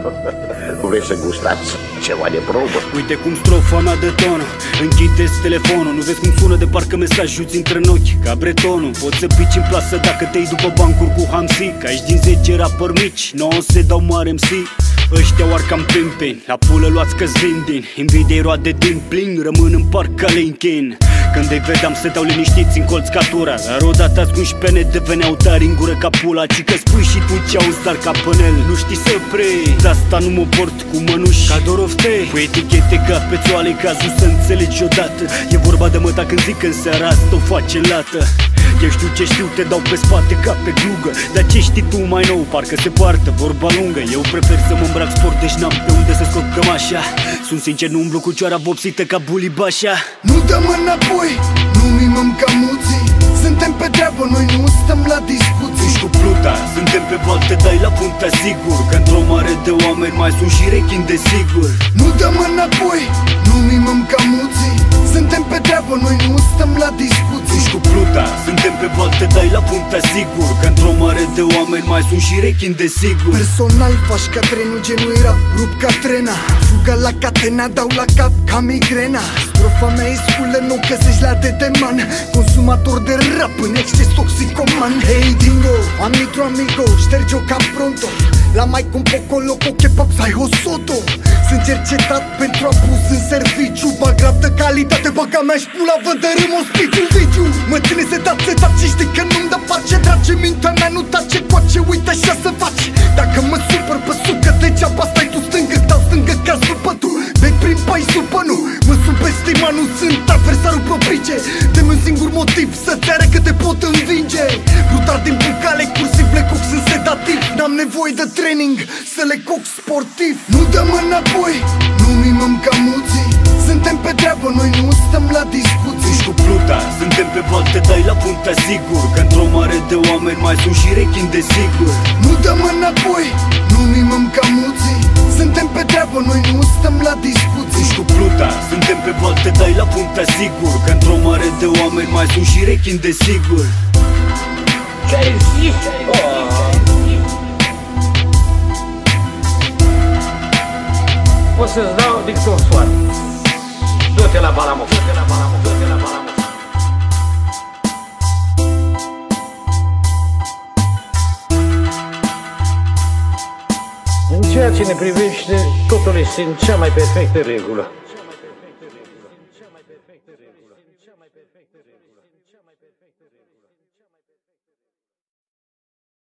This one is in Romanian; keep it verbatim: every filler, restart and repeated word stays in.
Vrei să gustați ceva de probă? Uite cum strofa mea de tonă. Închideți telefonul, nu vezi cum sună de parcă mesajul intră în ochi ca bretonul. Poți să pici în plasă dacă te-ai după bancuri cu hamsi. Că aici din zece rapări mici, nouă se dau mare M C. Ăștia oar cam pimpini, la pulă luați că-ți vindin. Invidei roade din plin, rămân în parc ca Linkin. Când îi vedeam se dau liniștiți în colț ca tura, dar odată ascunși pene deveneau tari în gură ca pula. Ci că spui și tu ce auzi, dar ca pânel nu știi să preiei. De asta nu mă port cu mănuși ca Doroftei, cu etichete ca pețoale, cazul să înțelegi odată. E vorba de măta când zic că în seara asta o face lată. Eu știu ce știu, te dau pe spate ca pe glugă. Dar ce știi tu mai nou, parcă se poartă vorba lungă. Eu prefer să mă îmbrac sport, deci n-am pe unde să scot cămașa. Sunt sincer, nu umblu cu cioara vopsită ca bulibașa. Nu dăm înapoi, nu mimăm ca muții. Suntem pe treabă, noi nu stăm la discuții. Ești cu pluta, suntem pe val, te dai la punta sigur. Că într-o mare de oameni mai sunt și rechini desigur. Nu dăm înapoi, nu mimăm ca muții. Suntem pe treabă, noi nu stăm la discuții. Ești cu pluta, suntem pe val, te dai la punta sigur. Că într-o mare de oameni mai sunt și rechini desigur. Personal faci ca trenul, genul era rup ca trena. Fugă la catena, dau la cap ca migrena. Strofa mea e sculă, nu găsești la dedeman. Consumator de rap în exces toxicoman. Hey dingo, am nitro amigo, șterge-o ca pronto. La mai cum poco loco, kebab sai hosoto. Sunt cercetat pentru abuz în serviciu. Bag rap de calitate, băga mea-și pula, vă dărâm ospiciu video. Mă ține setat, setat și știi că nu-mi dă pace. Drage mintea mea, nu tace coace, uite așa se face. Dacă mă supăr pe sucă, degeaba stai tu stângă. Dau stângă ca după tu, bec prin pai supă nu. Mă subestima, nu sunt adversarul propice. Dă-mi un singur motiv să-ți arăt că te pot învinge. Brutal din bucale, cursiv le coc, sunt sedativ. N-am nevoie de training, să le coc sportiv. Nu dăm înapoi, nu mimăm ca muții. Suntem pe treabă, noi nu stăm la discuții. Ești cu pluta, suntem pe val, te dai la punta sigur. Că într-o mare de oameni mai sunt și rechini desigur. Nu dăm înapoi, nu mimăm ca muții. Suntem pe treabă, noi nu stăm la discuții. Ești cu pluta, suntem pe val, te dai la punta sigur. Că într-o mare de oameni mai sunt și rechini desigur. Ce-ai zis? O să-ți dau decât un sfat. Du-te la Balamov, du-te la Balamov, du-te la Balamov. În ceea ce ne privește, totul este în cea mai perfectă regulă. Cea mai perfectă regulă. Cea mai perfectă regulă. Cea mai perfectă regulă.